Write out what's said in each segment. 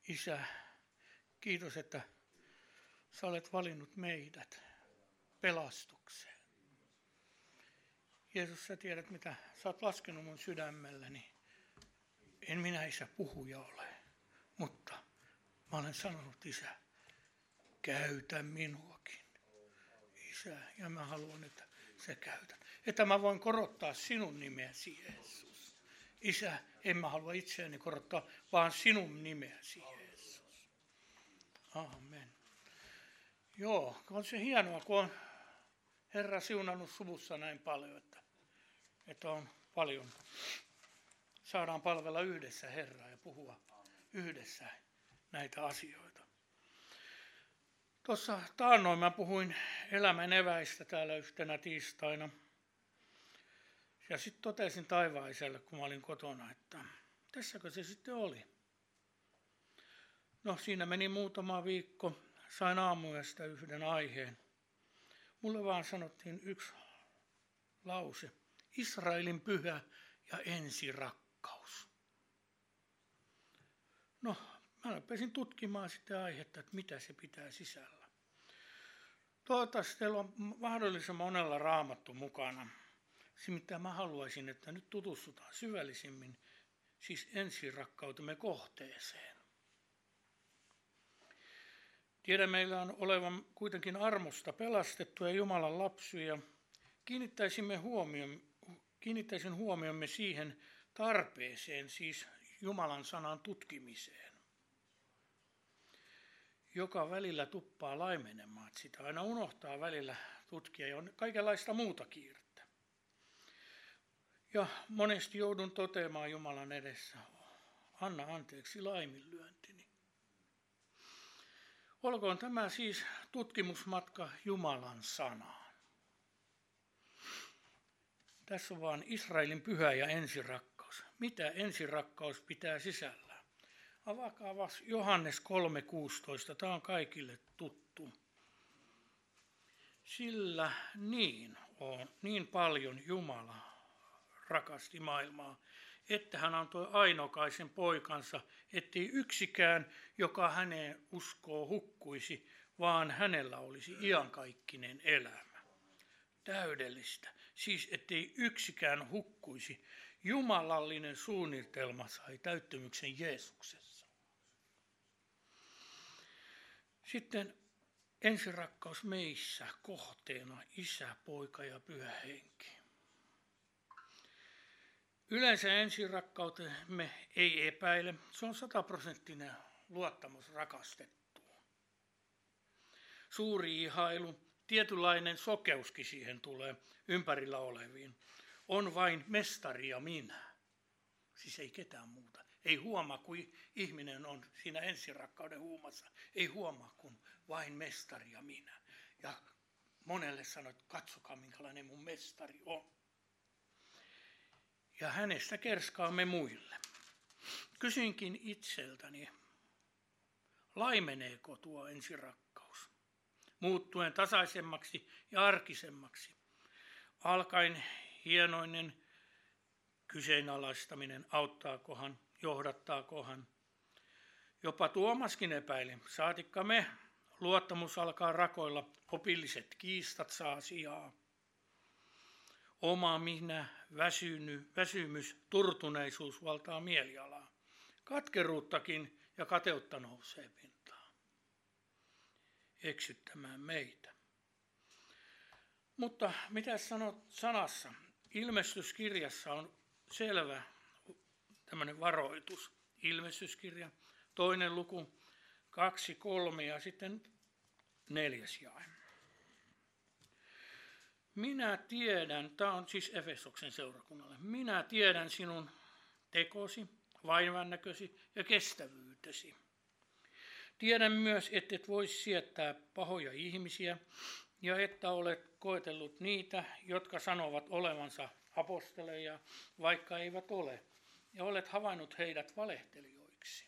Isä, kiitos, että sä olet valinnut meidät pelastukseen. Jeesus, sä tiedät, mitä sä oot laskenut mun sydämelläni. En minä, Isä, puhuja ole, mutta mä olen sanonut, Isä, käytä minuakin. Isä, ja mä haluan, että sä käytät. Että mä voin korottaa sinun nimeäsi, Jeesus. Isä, en mä halua itseäni korottaa, vaan sinun nimeäsi, Jeesus. Amen. Joo, on se hienoa, kun on Herra siunannut suvussa näin paljon, että on paljon. Saadaan palvella yhdessä Herraa ja puhua yhdessä näitä asioita. Tuossa taannoin mä puhuin elämän eväistä täällä yhtenä tiistaina. Ja sitten totesin Taivaaiselle, kun mä olin kotona, että tässäkö se sitten oli. No siinä meni muutama viikko, sain aamuyöstä yhden aiheen. Mulle vaan sanottiin yksi lause, Israelin pyhä ja ensirakkaus. No, mä rupesin tutkimaan sitä aihetta, että mitä se pitää sisällä. Toivottavasti teillä on mahdollisimman monella raamattu mukana. Se, mitä mä haluaisin, että nyt tutustutaan syvällisemmin, siis ensirakkautemme kohteeseen. Tiedän, meillä on olevan kuitenkin armosta pelastettuja Jumalan lapsia. Kiinnittäisin huomiomme siihen tarpeeseen, siis Jumalan sanan tutkimiseen, joka välillä tuppaa laimenemaan. Sitä aina unohtaa välillä tutkia ja on kaikenlaista muuta kiirettä. Ja monesti joudun toteamaan Jumalan edessä, anna anteeksi laiminlyöntini. Olkoon tämä siis tutkimusmatka Jumalan sanaan. Tässä on vaan Israelin pyhä ja ensirakkaus. Mitä ensirakkaus pitää sisällään? Avakaa Johannes 3:16, tämä on kaikille tuttu. Sillä niin paljon Jumala rakasti maailmaa, että hän antoi ainokaisen poikansa, ettei yksikään, joka häneen uskoo, hukkuisi, vaan hänellä olisi iankaikkinen elämä. Täydellistä. Siis ettei yksikään hukkuisi. Jumalallinen suunnitelma sai täyttymyksen Jeesuksessa. Sitten ensirakkaus meissä kohteena Isä, Poika ja Pyhä Henki. Yleensä ensirakkautemme ei epäile, se on 100% luottamus rakastettuun. Suuri ihailu, tietynlainen sokeuskin siihen tulee ympärillä oleviin. On vain mestari ja minä, siis ei ketään muuta. Ei huomaa, kun ihminen on siinä ensirakkauden huumassa, ei huomaa, kun vain mestari ja minä. Ja monelle sanoo, että katsokaa minkälainen mun mestari on. Ja hänestä kerskaamme muille. Kysyinkin itseltäni, laimeneeko tuo ensirakkaus? Muuttuen tasaisemmaksi ja arkisemmaksi. Alkaen hienoinen kyseenalaistaminen, auttaakohan, johdattaakohan. Jopa Tuomaskin epäili, saatikka me, luottamus alkaa rakoilla, opilliset kiistat saa sijaa. Oma minä, väsymys, turtuneisuus valtaa mielialaa. Katkeruuttakin ja kateutta nousee pintaan. Eksyttämään meitä. Mutta mitä sanot sanassa? Ilmestyskirjassa on selvä tämmöinen varoitus. Ilmestyskirja, 2. luku, 2, 3 ja sitten 4. jae. Minä tiedän, tämä on siis Efesoksen seurakunnalle, minä tiedän sinun tekosi, vaivaannäkösi ja kestävyytesi. Tiedän myös, että et voi sietää pahoja ihmisiä ja että olet koetellut niitä, jotka sanovat olevansa aposteleja, vaikka eivät ole, ja olet havainnut heidät valehtelijoiksi.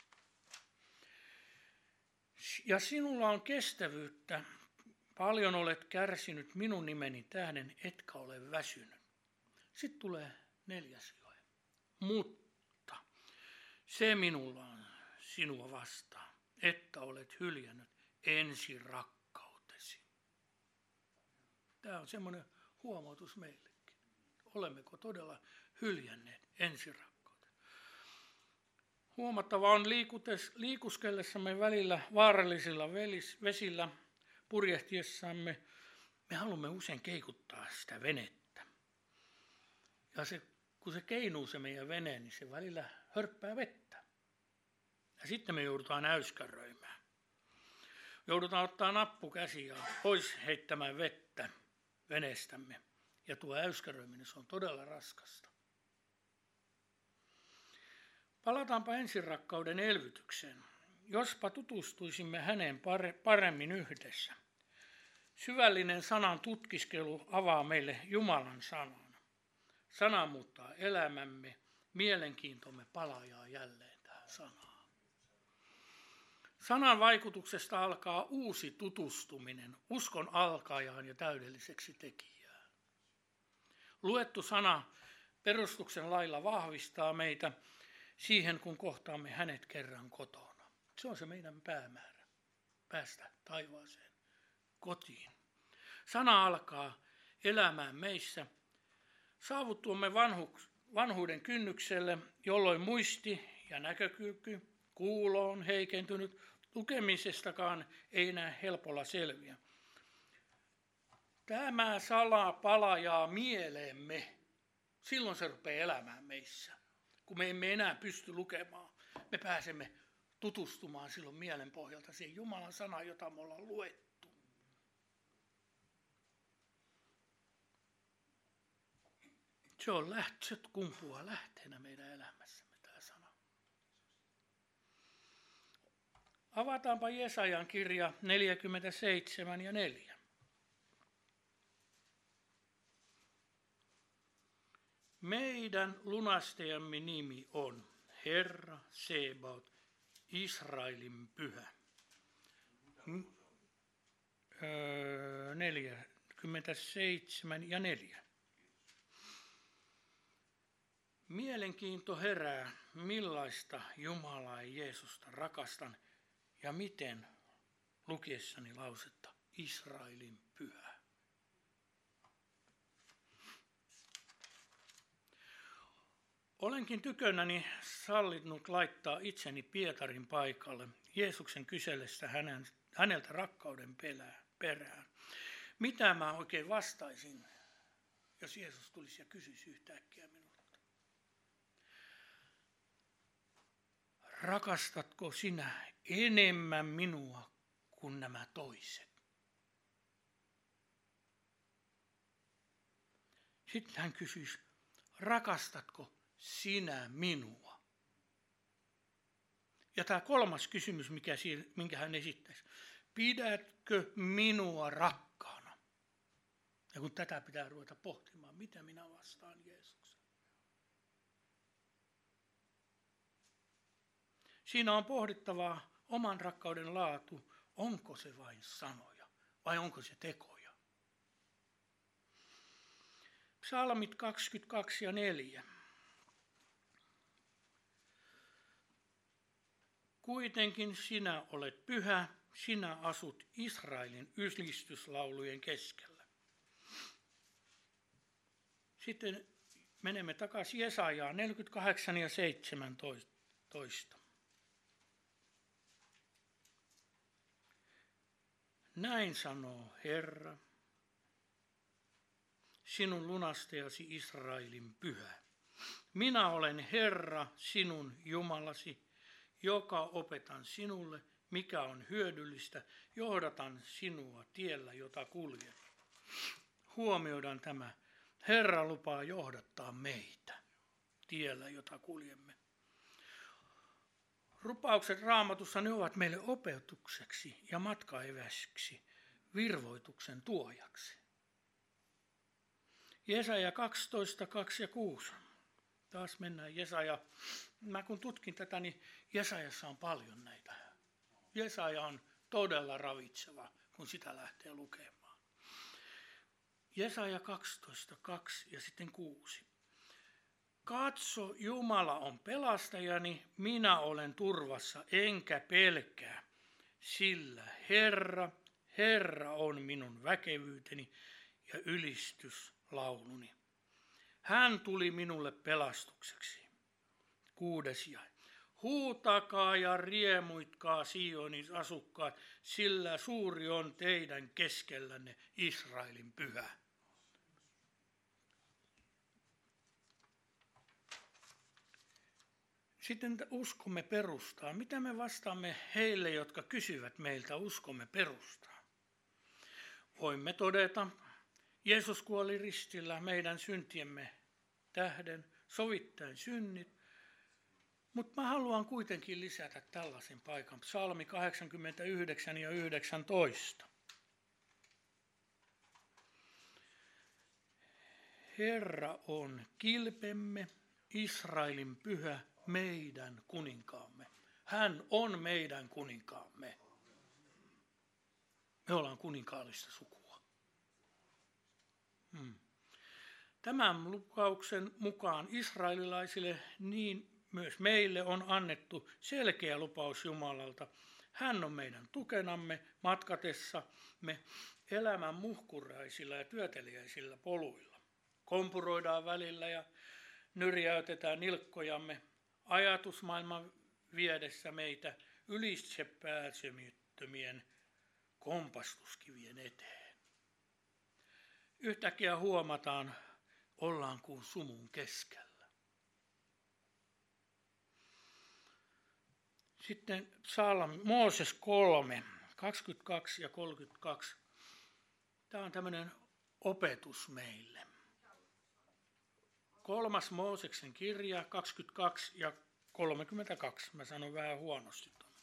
Ja sinulla on kestävyyttä. Paljon olet kärsinyt minun nimeni tähden, etkä ole väsynyt. Sitten tulee 4. jae. Mutta se minulla on sinua vastaan, että olet hyljännyt ensirakkautesi. Tämä on semmoinen huomautus meillekin. Olemmeko todella hyljänneet ensirakkautta? Huomattava on liikuskellessamme välillä vaarallisilla vesillä, purjehtiessamme, me haluamme usein keikuttaa sitä venettä. Ja kun se keinuu se meidän vene, niin se välillä hörppää vettä. Ja sitten me joudutaan äyskäröimään. Joudutaan ottaa nappu käsiin ja pois heittämään vettä veneestämme. Ja tuo äyskäröiminen, se on todella raskasta. Palataanpa ensirakkauden elvytykseen. Jospa tutustuisimme häneen paremmin yhdessä. Syvällinen sanan tutkiskelu avaa meille Jumalan sanan. Sana muuttaa elämämme, mielenkiintomme palaa jälleen tähän sanaan. Sanan vaikutuksesta alkaa uusi tutustuminen uskon alkajaan ja täydelliseksi tekijään. Luettu sana perustuksen lailla vahvistaa meitä siihen, kun kohtaamme hänet kerran kotona. Se on se meidän päämäärä, päästä taivaaseen, kotiin. Sana alkaa elämään meissä. Saavuttuamme vanhuuden kynnykselle, jolloin muisti ja näkökyky, kuulo on heikentynyt, lukemisestakaan ei enää helpolla selviä. Tämä sala palajaa mieleemme. Silloin se rupeaa elämään meissä. Kun me emme enää pysty lukemaan, me pääsemme tutustumaan silloin mielen pohjalta siihen Jumalan sanaan, jota me ollaan luettu. Se kumpuaa lähteenä meidän elämässämme, tämä sana. Avataanpa Jesajan kirja 47 ja 4. Meidän lunastajamme nimi on Herra Sebaot, Israelin pyhä. 47 ja 4. Mielenkiinto herää, millaista Jumalaa ja Jeesusta rakastan ja miten lukiessani lausetta Israelin pyhä. Olenkin tykönäni sallinut laittaa itseni Pietarin paikalle Jeesuksen kysellessä häneltä rakkauden perään. Mitä mä oikein vastaisin, jos Jeesus tulisi ja kysyisi yhtäkkiä minulta? Rakastatko sinä enemmän minua kuin nämä toiset? Sitten hän kysyisi, rakastatko sinä minua? Ja tämä kolmas kysymys, minkä hän esittäisi, pidätkö minua rakkaana? Ja kun tätä pitää ruveta pohtimaan, mitä minä vastaan Jeesuksen? Siinä on pohdittavaa oman rakkauden laatu, onko se vain sanoja vai onko se tekoja. Psalmit 22 ja 4. Kuitenkin sinä olet pyhä, sinä asut Israelin ylistyslaulujen keskellä. Sitten menemme takaisin Jesajaan 48 ja 17. Näin sanoo Herra, sinun lunastajasi Israelin pyhä. Minä olen Herra, sinun Jumalasi, joka opetan sinulle, mikä on hyödyllistä, johdatan sinua tiellä, jota kuljet. Huomioidaan tämä. Herra lupaa johdattaa meitä tiellä, jota kuljemme. Rupaukset Raamatussa ne ovat meille opetukseksi ja matkaeväksi, virvoituksen tuojaksi. Jesaja 12, 2 ja 6. Taas mennään Jesaja. Mä kun tutkin tätä, niin Jesajassa on paljon näitä. Jesaja on todella ravitseva, kun sitä lähtee lukemaan. Jesaja 12, 2 ja sitten 6. Katso, Jumala on pelastajani, minä olen turvassa, enkä pelkää, sillä Herra on minun väkevyyteni ja ylistyslauluni. Hän tuli minulle pelastukseksi. 6. jae. Huutakaa ja riemuitkaa Sionin asukkaat, sillä suuri on teidän keskellänne Israelin pyhä. Sitten uskomme perustaa. Mitä me vastaamme heille, jotka kysyvät meiltä uskomme perustaa? Voimme todeta, Jeesus kuoli ristillä meidän syntiemme tähden, sovittaen synnit. Mutta mä haluan kuitenkin lisätä tällaisen paikan. Psalmi 89 ja 19. Herra on kilpemme, Israelin pyhä, meidän kuninkaamme. Hän on meidän kuninkaamme. Me ollaan kuninkaallista sukua. Tämän lupauksen mukaan israelilaisille niin myös meille on annettu selkeä lupaus Jumalalta. Hän on meidän tukenamme matkatessamme elämän muhkuraisilla ja työteliäisillä poluilla. Kompuroidaan välillä ja nyrjäytetään nilkkojamme ajatusmaailman viedessä meitä ylitse pääsemättömien kompastuskivien eteen. Yhtäkkiä huomataan, ollaan kuin sumun keskellä. Sitten Mooses 3, 22 ja 32. Tämä on tämmöinen opetus meille. 3. Mooseksen kirja 22 ja 32. Mä sanon vähän huonosti tuon.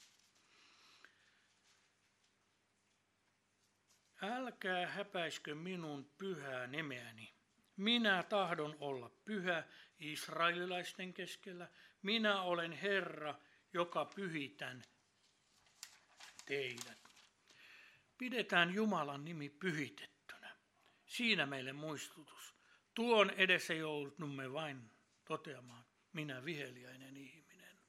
Älkää häpäiskö minun pyhää nimeäni. Minä tahdon olla pyhä israelilaisten keskellä. Minä olen Herra, joka pyhitän teidät. Pidetään Jumalan nimi pyhitettynä. Siinä meille muistutus. Tuon edessä joudumme vain toteamaan, minä viheliäinen ihminen.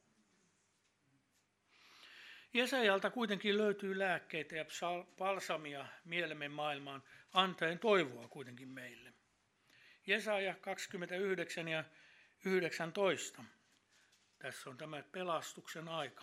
Jesajalta kuitenkin löytyy lääkkeitä ja balsamia mielemme maailmaan, antaen toivoa kuitenkin meille. Jesaja 29 ja 19. Tässä on tämä pelastuksen aika.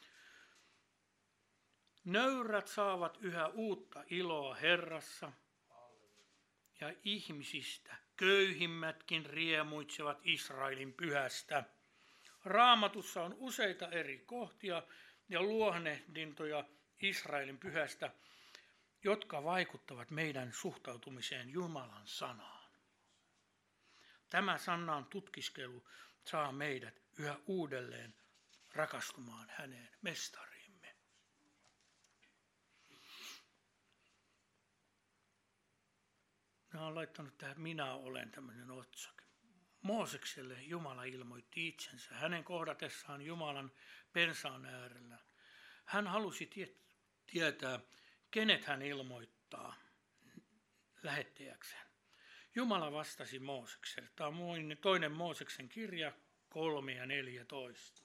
Nöyrät saavat yhä uutta iloa Herrassa ja ihmisistä köyhimmätkin riemuitsevat Israelin pyhästä. Raamatussa on useita eri kohtia ja luonnehdintoja Israelin pyhästä, jotka vaikuttavat meidän suhtautumiseen Jumalan sanaan. Tämä sanan tutkiskelu saa meidät yhä uudelleen rakastumaan häneen mestariimme. Mä olen laittanut tähän minä olen tämmöinen otsake. Moosekselle Jumala ilmoitti itsensä. Hänen kohdatessaan Jumalan pensaan äärellä. Hän halusi tietää, kenet hän ilmoittaa lähettäjäkseen. Jumala vastasi Moosekselle. Tämä on toinen Mooseksen kirja 3 ja 14.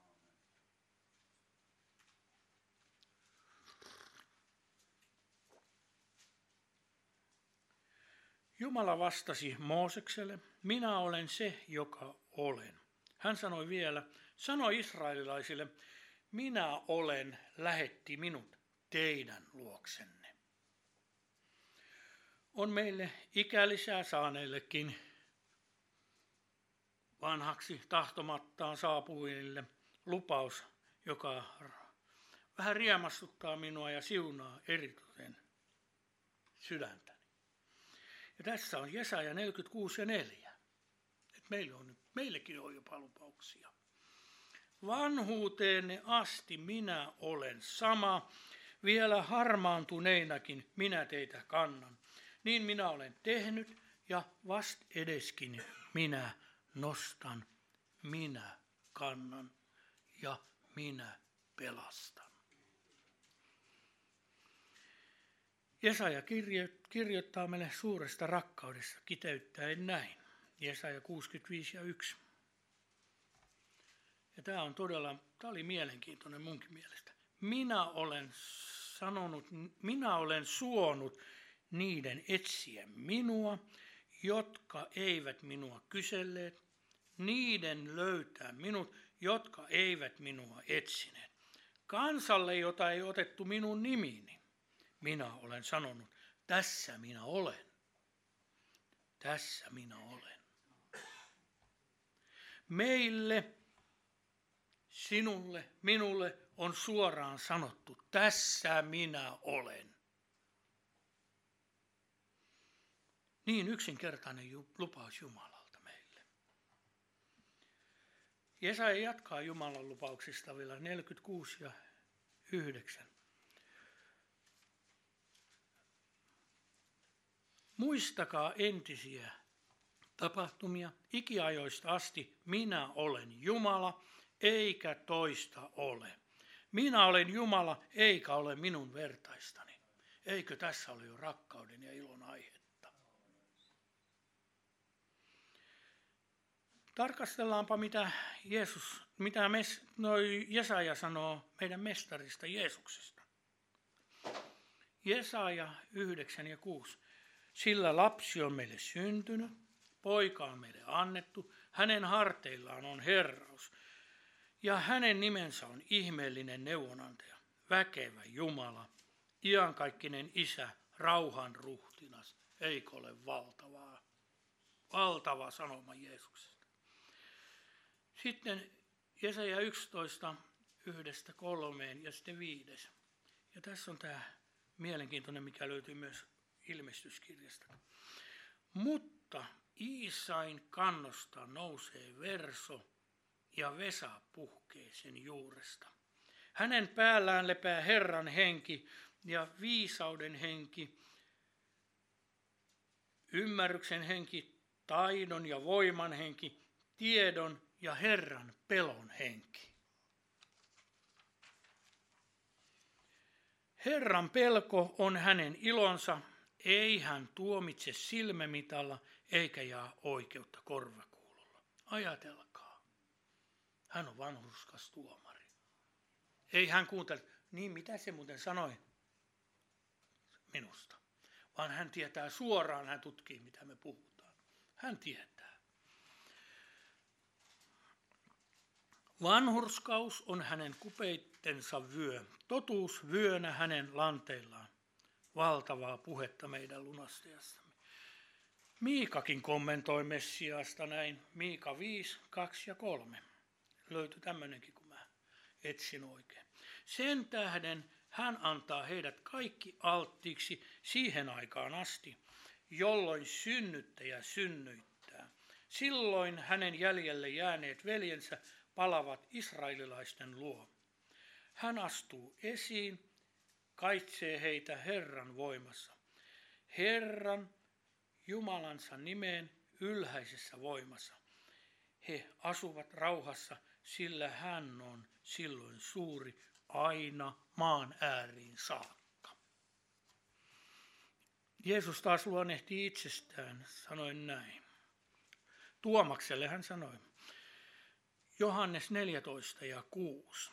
Jumala vastasi Moosekselle, minä olen se, joka olen. Hän sanoi vielä, sano israelilaisille, minä olen, lähetti minut teidän luoksenne. On meille ikälisää saaneillekin vanhaksi tahtomattaan saapuville lupaus, joka vähän riemastuttaa minua ja siunaa eritoten sydäntäni. Ja tässä on Jesaja 46 ja 4. Meillekin on jopa lupauksia. Vanhuuteenne asti minä olen sama, vielä harmaantuneinakin minä teitä kannan. Niin minä olen tehnyt ja vast edeskin minä nostan, minä kannan ja minä pelastan. Jesaja kirjoittaa meille suuresta rakkaudesta kiteyttäen näin. Jesaja 65 ja 1. Ja tämä oli mielenkiintoinen munkin mielestä. Minä olen suonut niiden etsiä minua, jotka eivät minua kyselleet, niiden löytää minut, jotka eivät minua etsineet. Kansalle, jota ei otettu minun nimiini, minä olen sanonut, tässä minä olen. Tässä minä olen. Meille, sinulle, minulle on suoraan sanottu, tässä minä olen. Niin yksinkertainen lupaus Jumalalta meille. Jesaja jatkaa Jumalan lupauksista vielä 46 ja 9. Muistakaa entisiä tapahtumia, ikiajoista asti minä olen Jumala, eikä toista ole. Minä olen Jumala, eikä ole minun vertaistani. Eikö tässä ole jo rakkauden ja ilon aihetta? Tarkastellaanpa, mitä Jesaja sanoo meidän mestarista Jeesuksesta. Jesaja 9 ja 6. Sillä lapsi on meille syntynyt, poika on meille annettu, hänen harteillaan on herraus. Ja hänen nimensä on ihmeellinen neuvonantaja, väkevä Jumala, iankaikkinen Isä, rauhan ruhtinas. Eikö ole valtavaa? Valtava sanoma Jeesuksesta. Sitten Jesaja 11, 1-3 ja sitten 5. Ja tässä on tämä mielenkiintoinen, mikä löytyy myös ilmestyskirjasta. Mutta Iisain kannosta nousee verso ja Vesa puhkee sen juuresta. Hänen päällään lepää Herran henki ja viisauden henki, ymmärryksen henki, taidon ja voiman henki, tiedon ja Herran pelon henki. Herran pelko on hänen ilonsa, ei hän tuomitse silmämitalla eikä jaa oikeutta korvakuulolla. Ajatelkaa, hän on vanhurskas tuomari. Ei hän kuuntele, niin mitä se muuten sanoi minusta, vaan hän tietää suoraan, hän tutkii mitä me puhutaan. Hän tietää. Vanhurskaus on hänen kupeittensa vyö, totuus vyönä hänen lanteillaan. Valtavaa puhetta meidän lunastajastamme. Miikakin kommentoi Messiaasta näin, Miika 5, 2 ja 3. Löytyi tämmöinenkin, kun mä etsin oikein. Sen tähden hän antaa heidät kaikki alttiiksi siihen aikaan asti, jolloin synnyttäjä synnyttää. Silloin hänen jäljelle jääneet veljensä palavat israelilaisten luo. Hän astuu esiin, kaitsee heitä Herran voimassa. Herran Jumalansa nimeen ylhäisessä voimassa. He asuvat rauhassa, sillä hän on silloin suuri aina maan ääriin saakka. Jeesus taas luonnehti itsestään, sanoen näin. Tuomakselle hän sanoi, Johannes 14 ja 6.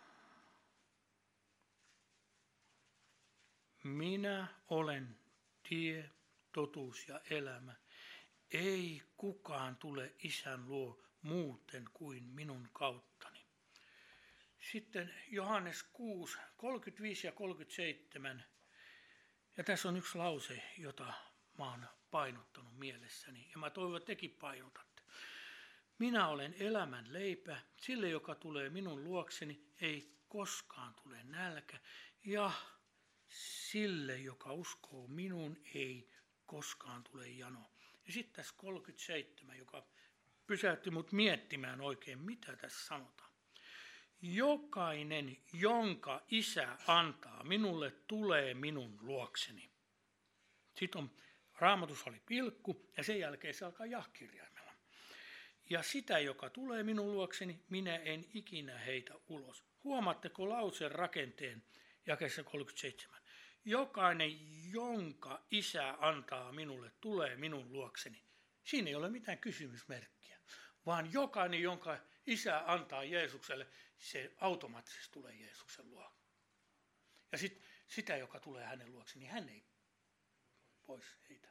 Minä olen tie, totuus ja elämä. Ei kukaan tule Isän luo muuten kuin minun kauttani. Sitten Johannes 6, 35 ja 37. Ja tässä on yksi lause, jota mä oon painottanut mielessäni. Ja mä toivon, että tekin painotatte. Minä olen elämän leipä, sille joka tulee minun luokseni ei koskaan tule nälkä. Ja sille, joka uskoo minuun, ei koskaan tule jano. Ja sitten tässä 37, joka pysäytti mut miettimään oikein, mitä tässä sanotaan. Jokainen, jonka Isä antaa minulle, tulee minun luokseni. Sitten on, Raamatussa oli pilkku ja sen jälkeen se alkaa jahkirjaimella. Ja sitä, joka tulee minun luokseni, minä en ikinä heitä ulos. Huomaatteko lauseen rakenteen jakeessa 37? Jokainen, jonka Isä antaa minulle, tulee minun luokseni. Siinä ei ole mitään kysymysmerkkiä, vaan jokainen, jonka isä antaa Jeesukselle, se automaattisesti tulee Jeesuksen luo. Ja sitä, joka tulee hänen luokse, niin hän ei pois heitä.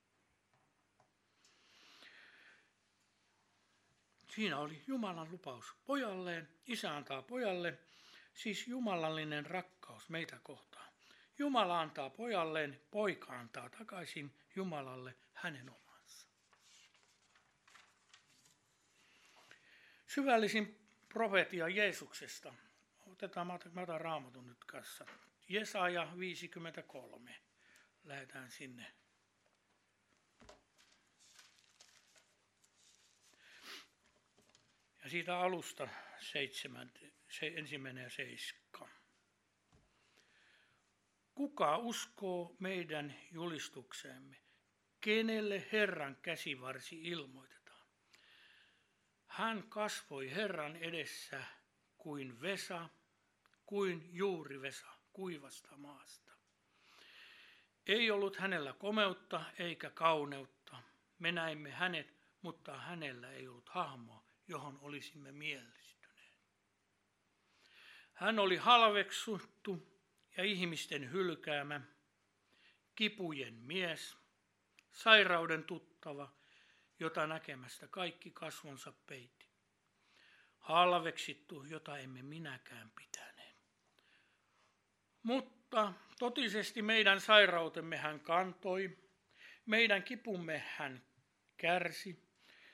Siinä oli Jumalan lupaus pojalleen, isä antaa pojalle, siis jumalallinen rakkaus meitä kohtaan. Jumala antaa pojalleen, poika antaa takaisin Jumalalle hänen omansa. Syvällisin profeetia Jeesuksesta. Mä otan Raamatun nyt kanssa. Jesaja 53. Lähdetään sinne. Ja siitä alusta 1 ja 7. Kuka uskoo meidän julistukseemme? Kenelle Herran käsivarsi ilmoitetaan? Hän kasvoi Herran edessä kuin vesa, kuin juurivesa kuivasta maasta. Ei ollut hänellä komeutta eikä kauneutta. Me näimme hänet, mutta hänellä ei ollut hahmoa, johon olisimme miellistyneet. Hän oli halveksuttu ja ihmisten hylkäämä, kipujen mies, sairauden tuttava, jota näkemästä kaikki kasvonsa peitti. Halveksittu, jota emme minäkään pitäneet. Mutta totisesti meidän sairautemme hän kantoi, meidän kipumme hän kärsi.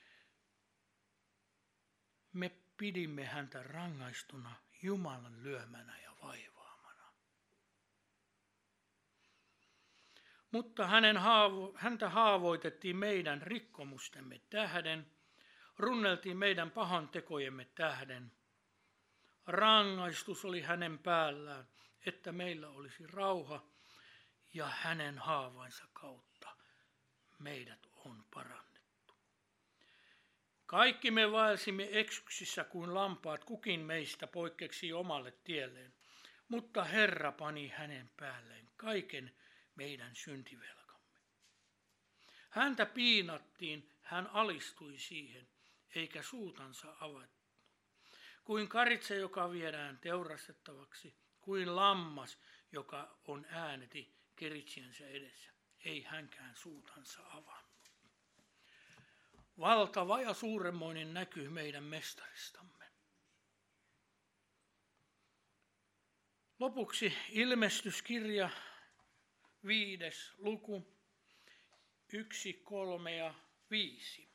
Me pidimme häntä rangaistuna, Jumalan lyömänä ja vaivaamana. Mutta häntä haavoitettiin meidän rikkomustemme tähden, runneltiin meidän pahantekojemme tähden. Rangaistus oli hänen päällään, että meillä olisi rauha, ja hänen haavainsa kautta meidät on parannettu. Kaikki me vaelsimme eksyksissä kuin lampaat, kukin meistä poikkeksi omalle tielleen, mutta Herra pani hänen päälleen kaiken meidän syntivelkamme. Häntä piinattiin, hän alistui siihen, eikä suutansa avattu. Kuin karitsa, joka viedään teurastettavaksi, kuin lammas, joka on ääneti keritsiensä edessä, ei hänkään suutansa avannut. Valtava ja suuremmoinen näky meidän mestaristamme. Lopuksi ilmestyskirja 5. luku 1, 3 ja 5.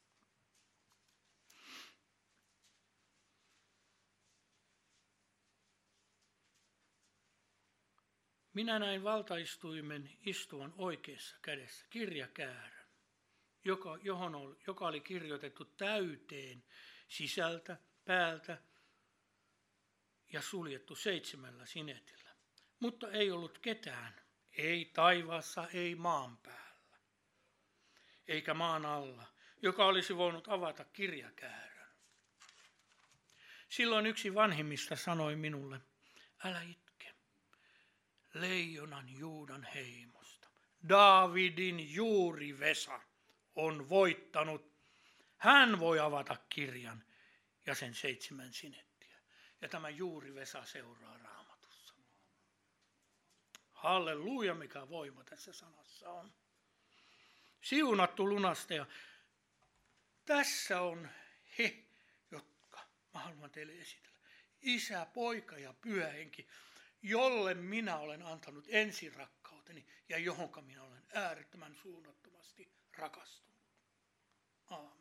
Minä näin valtaistuimen istuvan oikeassa kädessä kirjakäärön, joka oli kirjoitettu täyteen sisältä, päältä ja suljettu 7 sinetillä. Mutta ei ollut ketään, ei taivaassa, ei maan päällä, eikä maan alla, joka olisi voinut avata kirjakäärön. Silloin yksi vanhimmista sanoi minulle, älä itke. Leijonan Juudan heimosta, Daavidin juurivesa on voittanut. Hän voi avata kirjan ja sen 7 sinettiä. Ja tämä juurivesa seuraa Raamatussa. Halleluja, mikä voima tässä sanassa on. Siunattu lunastaja. Tässä on he, jotka mä haluan teille esitellä. Isä, poika ja pyhä henki, jolle minä olen antanut ensirakkauteni ja johonka minä olen äärettömän suunnattomasti rakastunut. Aamen.